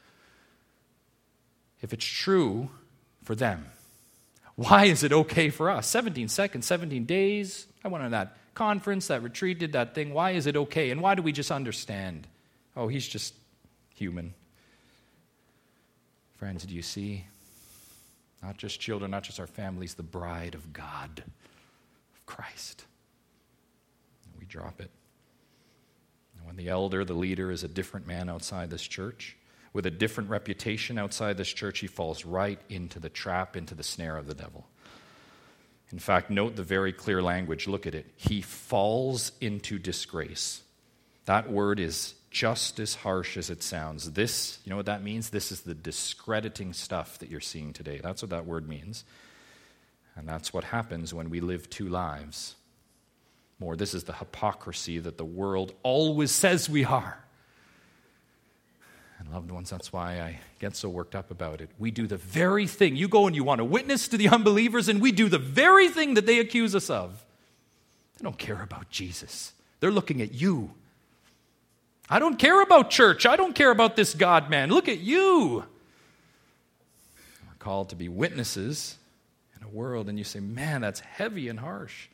If it's true for them, why is it okay for us? 17 seconds, 17 days. I went on that conference, that retreat, did that thing. Why is it okay? And why do we just understand? Oh, he's just human. Friends, do you see? Not just children, not just our families, the bride of God, of Christ. We drop it. And when the elder, the leader, is a different man outside this church, with a different reputation outside this church, he falls right into the trap, into the snare of the devil. In fact, note the very clear language. Look at it. He falls into disgrace. That word is just as harsh as it sounds. This, you know what that means? This is the discrediting stuff that you're seeing today. That's what that word means. And that's what happens when we live two lives. More, this is the hypocrisy that the world always says we are. And loved ones, that's why I get so worked up about it. We do the very thing. You go and you want to witness to the unbelievers, and we do the very thing that they accuse us of. They don't care about Jesus. They're looking at you. I don't care about church. I don't care about this God man. Look at you. We're called to be witnesses in a world, and you say, man, that's heavy and harsh.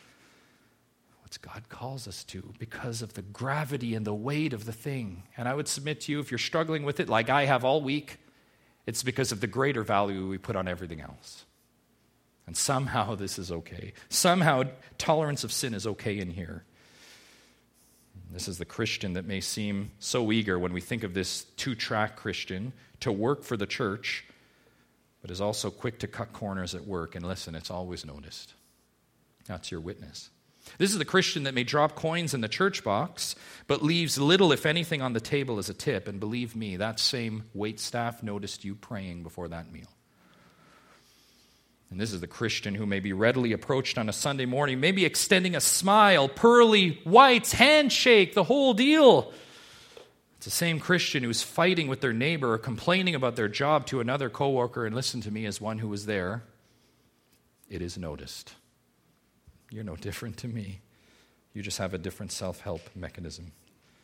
God calls us to because of the gravity and the weight of the thing. And I would submit to you, if you're struggling with it like I have all week, it's because of the greater value we put on everything else. And somehow this is okay. Somehow tolerance of sin is okay in here. This is the Christian that may seem so eager when we think of this two-track Christian to work for the church, but is also quick to cut corners at work. And listen, it's always noticed. That's your witness. This is the Christian that may drop coins in the church box, but leaves little, if anything, on the table as a tip. And believe me, that same waitstaff noticed you praying before that meal. And this is the Christian who may be readily approached on a Sunday morning, maybe extending a smile, pearly whites, handshake, the whole deal. It's the same Christian who's fighting with their neighbor or complaining about their job to another coworker, and listen to me as one who was there. It is noticed. You're no different to me. You just have a different self-help mechanism.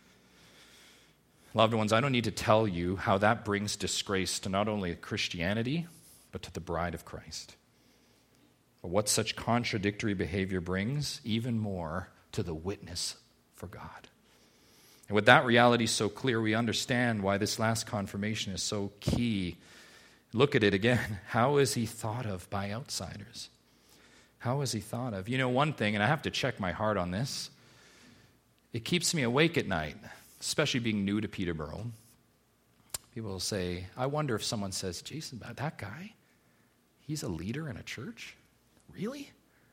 Loved ones, I don't need to tell you how that brings disgrace to not only Christianity, but to the bride of Christ. But what such contradictory behavior brings, even more, to the witness for God. And with that reality so clear, we understand why this last confirmation is so key. Look at it again. How is he thought of by outsiders? How is he thought of? You know one thing, and I have to check my heart on this, it keeps me awake at night, especially being new to Peterborough. People will say, I wonder if someone says, Jason, that guy, he's a leader in a church? Really?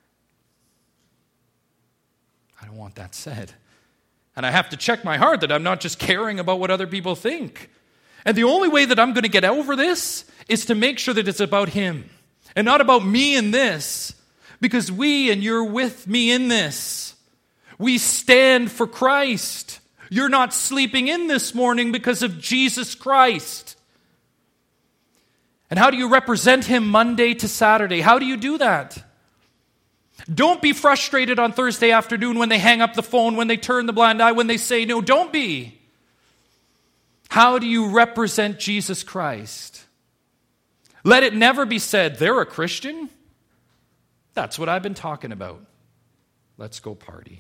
I don't want that said. And I have to check my heart that I'm not just caring about what other people think. And the only way that I'm going to get over this is to make sure that it's about him and not about me and this. Because we, and you're with me in this, we stand for Christ. You're not sleeping in this morning because of Jesus Christ. And how do you represent Him Monday to Saturday? How do you do that? Don't be frustrated on Thursday afternoon when they hang up the phone, when they turn the blind eye, when they say no. Don't be. How do you represent Jesus Christ? Let it never be said, they're a Christian? That's what I've been talking about. Let's go party.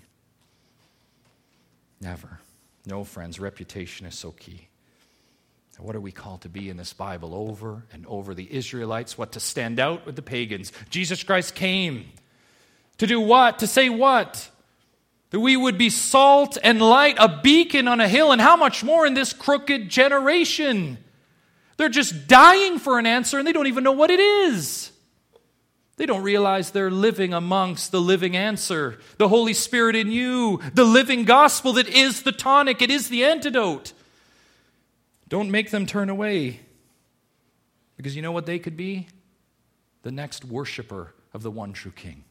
Never. No, friends, reputation is so key. And what are we called to be in this Bible over and over? The Israelites, what? To stand out with the pagans. Jesus Christ came to do what? To say what? That we would be salt and light, a beacon on a hill, and how much more in this crooked generation? They're just dying for an answer and they don't even know what it is. They don't realize they're living amongst the living answer, the Holy Spirit in you, the living gospel that is the tonic, it is the antidote. Don't make them turn away, because you know what they could be? The next worshiper of the one true King.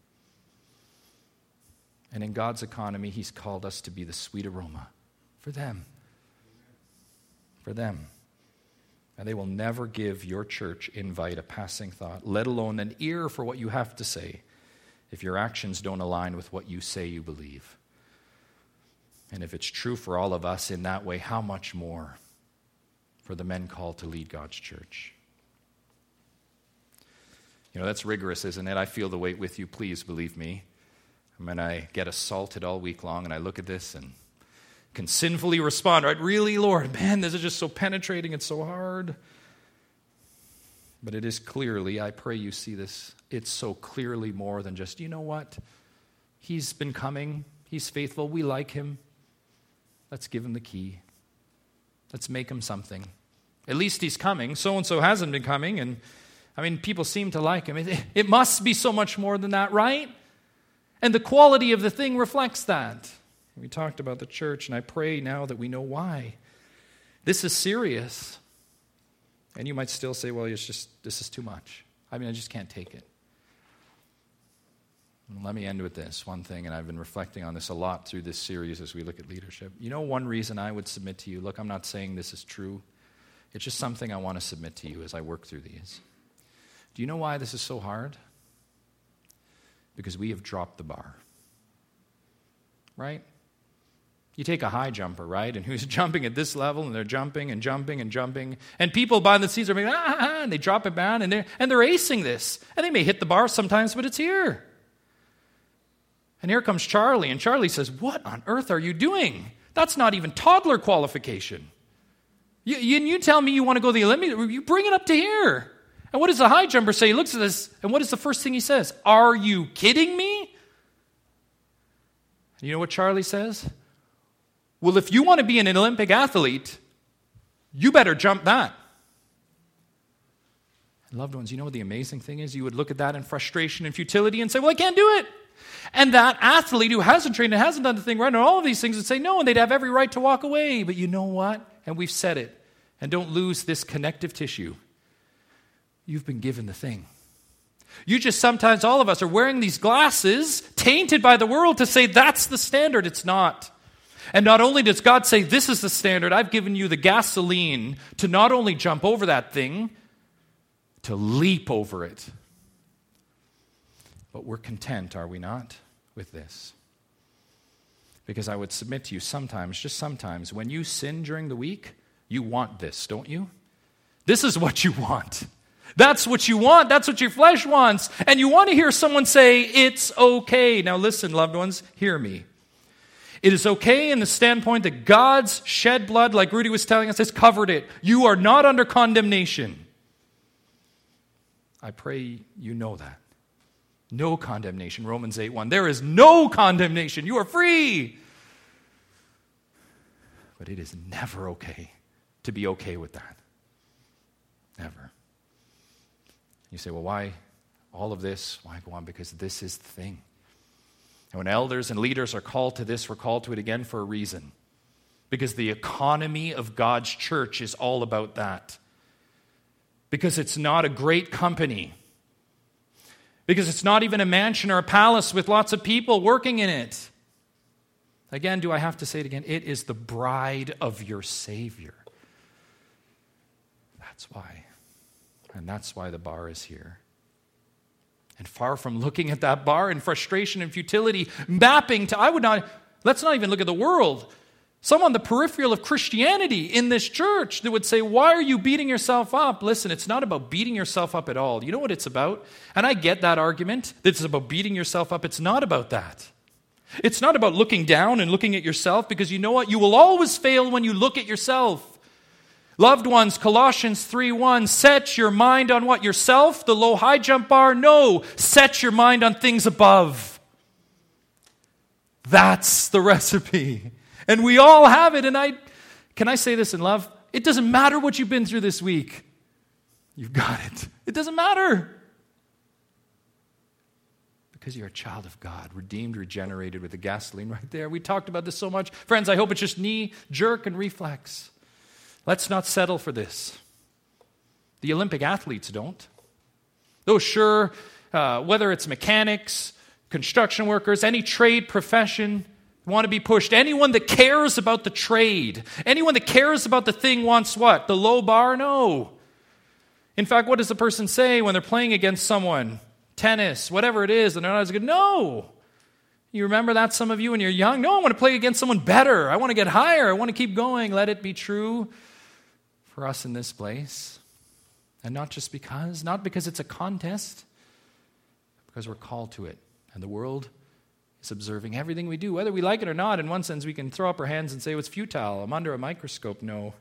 And in God's economy, He's called us to be the sweet aroma for them. For them. And they will never give your church invite a passing thought, let alone an ear for what you have to say, if your actions don't align with what you say you believe. And if it's true for all of us in that way, how much more for the men called to lead God's church? You know, that's rigorous, isn't it? I feel the weight with you, please believe me. I mean, I get assaulted all week long, and I look at this and can sinfully respond, right? Really, Lord, man, this is just so penetrating, it's so hard. But it is clearly, I pray you see this, it's so clearly more than just, you know what? He's been coming, He's faithful, we like Him. Let's give Him the key. Let's make Him something. At least He's coming. So-and-so hasn't been coming, and I mean, people seem to like Him. It must be so much more than that, right? And the quality of the thing reflects that. We talked about the church, and I pray now that we know why. This is serious. And you might still say, well, it's just, this is too much. I mean, I just can't take it. And let me end with this one thing, and I've been reflecting on this a lot through this series as we look at leadership. You know, one reason I would submit to you, look, I'm not saying this is true. It's just something I want to submit to you as I work through these. Do you know why this is so hard? Because we have dropped the bar. Right? You take a high jumper, right? And who's jumping at this level, and they're jumping and jumping and jumping. And people behind the scenes are making, and they drop it down, and they're acing this. And they may hit the bar sometimes, but it's here. And here comes Charlie, and Charlie says, what on earth are you doing? That's not even toddler qualification. You tell me you want to go to the Olympics, you bring it up to here. And what does the high jumper say? He looks at this, and what is the first thing he says? Are you kidding me? And you know what Charlie says? Well, if you want to be an Olympic athlete, you better jump that. And loved ones, you know what the amazing thing is? You would look at that in frustration and futility and say, well, I can't do it. And that athlete who hasn't trained and hasn't done the thing right and all of these things would say no, and they'd have every right to walk away. But you know what? And we've said it. And don't lose this connective tissue. You've been given the thing. You just sometimes, all of us, are wearing these glasses tainted by the world to say that's the standard. It's not. And not only does God say, this is the standard, I've given you the gasoline to not only jump over that thing, to leap over it. But we're content, are we not, with this? Because I would submit to you sometimes, just sometimes, when you sin during the week, you want this, don't you? This is what you want. That's what you want. That's what your flesh wants. And you want to hear someone say, it's okay. Now listen, loved ones, hear me. It is okay in the standpoint that God's shed blood, like Rudy was telling us, has covered it. You are not under condemnation. I pray you know that. No condemnation, Romans 8:1. There is no condemnation. You are free. But it is never okay to be okay with that. Never. You say, well, why all of this? Why go on? Because this is the thing. And when elders and leaders are called to this, we're called to it again for a reason. Because the economy of God's church is all about that. Because it's not a great company. Because it's not even a mansion or a palace with lots of people working in it. Again, do I have to say it again? It is the bride of your Savior. That's why. And that's why the bar is here. And far from looking at that bar in frustration and futility, mapping to, let's not even look at the world. Some on the peripheral of Christianity in this church that would say, why are you beating yourself up? Listen, it's not about beating yourself up at all. You know what it's about? And I get that argument, that it's about beating yourself up. It's not about that. It's not about looking down and looking at yourself, because you know what? You will always fail when you look at yourself. Loved ones, Colossians 3:1, set your mind on what? Yourself? The low high jump bar? No. Set your mind on things above. That's the recipe. And we all have it. And can I say this in love? It doesn't matter what you've been through this week. You've got it. It doesn't matter. Because you're a child of God, redeemed, regenerated with the gasoline right there. We talked about this so much. Friends, I hope it's just knee, jerk, and reflex. Let's not settle for this. The Olympic athletes don't. Those sure, whether it's mechanics, construction workers, any trade profession, want to be pushed. Anyone that cares about the trade, anyone that cares about the thing wants what? The low bar? No. In fact, what does the person say when they're playing against someone? Tennis, whatever it is, and they're not as good? No. You remember that, some of you, when you're young? No, I want to play against someone better. I want to get higher. I want to keep going. Let it be true for us in this place. And not because it's a contest, because we're called to it. And the world is observing everything we do, whether we like it or not. In one sense, we can throw up our hands and say, it's futile. I'm under a microscope. No.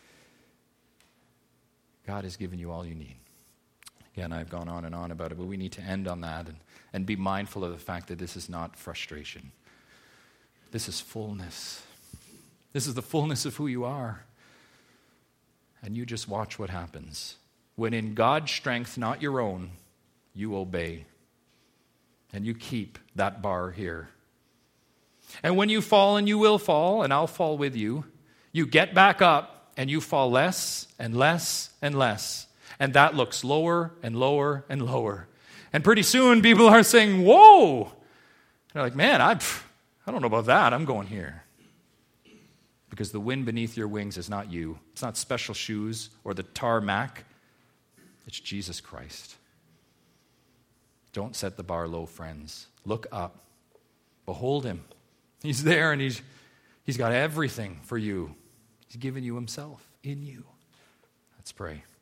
God has given you all you need. Again, I've gone on and on about it, but we need to end on that and be mindful of the fact that this is not frustration. This is fullness. This is the fullness of who you are. And you just watch what happens. When in God's strength, not your own, you obey. And you keep that bar here. And when you fall, and you will fall, and I'll fall with you, you get back up and you fall less and less and less. And that looks lower and lower and lower. And pretty soon people are saying, whoa. They're like, man, I don't know about that. I'm going here. Because the wind beneath your wings is not you. It's not special shoes or the tarmac. It's Jesus Christ. Don't set the bar low, friends. Look up. Behold him. He's there, and he's got everything for you. He's given you himself in you. Let's pray.